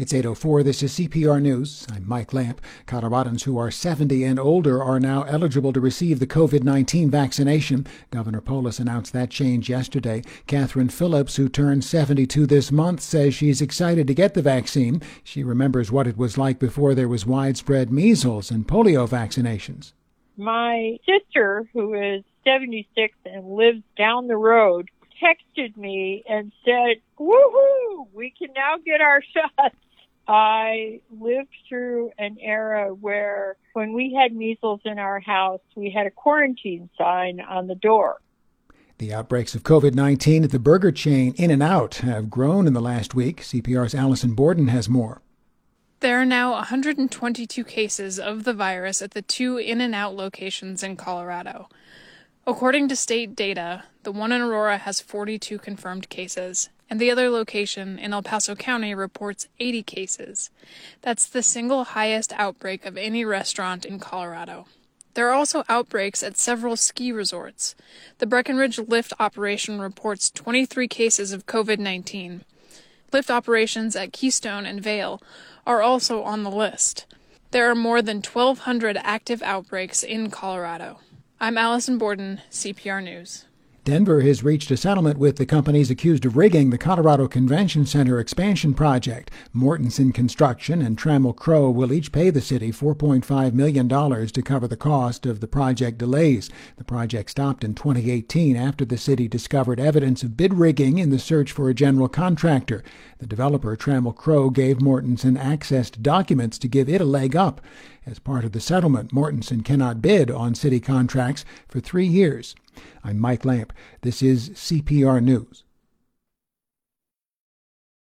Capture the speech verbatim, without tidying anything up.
It's eight oh four. This is C P R News. I'm Mike Lamp. Coloradans who are seventy and older are now eligible to receive the covid nineteen vaccination. Governor Polis announced that change yesterday. Catherine Phillips, who turned seventy-two this month, says she's excited to get the vaccine. She remembers what it was like before there was widespread measles and polio vaccinations. My sister, who is seventy-six and lives down the road, texted me and said, woohoo, we can now get our shots. I lived through an era where when we had measles in our house, we had a quarantine sign on the door. The outbreaks of covid nineteen at the burger chain In-N-Out have grown in the last week. C P R's Allison Borden has more. There are now one hundred twenty-two cases of the virus at the two In-N-Out locations in Colorado. According to state data, the one in Aurora has forty-two confirmed cases, and the other location in El Paso County reports eighty cases. That's the single highest outbreak of any restaurant in Colorado. There are also outbreaks at several ski resorts. The Breckenridge Lift operation reports twenty-three cases of covid nineteen. Lift operations at Keystone and Vail are also on the list. There are more than twelve hundred active outbreaks in Colorado. I'm Allison Borden, C P R News. Denver has reached a settlement with the companies accused of rigging the Colorado Convention Center expansion project. Mortenson Construction and Trammell Crow will each pay the city four point five million dollars to cover the cost of the project delays. The project stopped in twenty eighteen after the city discovered evidence of bid rigging in the search for a general contractor. The developer, Trammell Crow, gave Mortenson access to documents to give it a leg up. As part of the settlement, Mortenson cannot bid on city contracts for three years. I'm Mike Lamp. This is C P R News.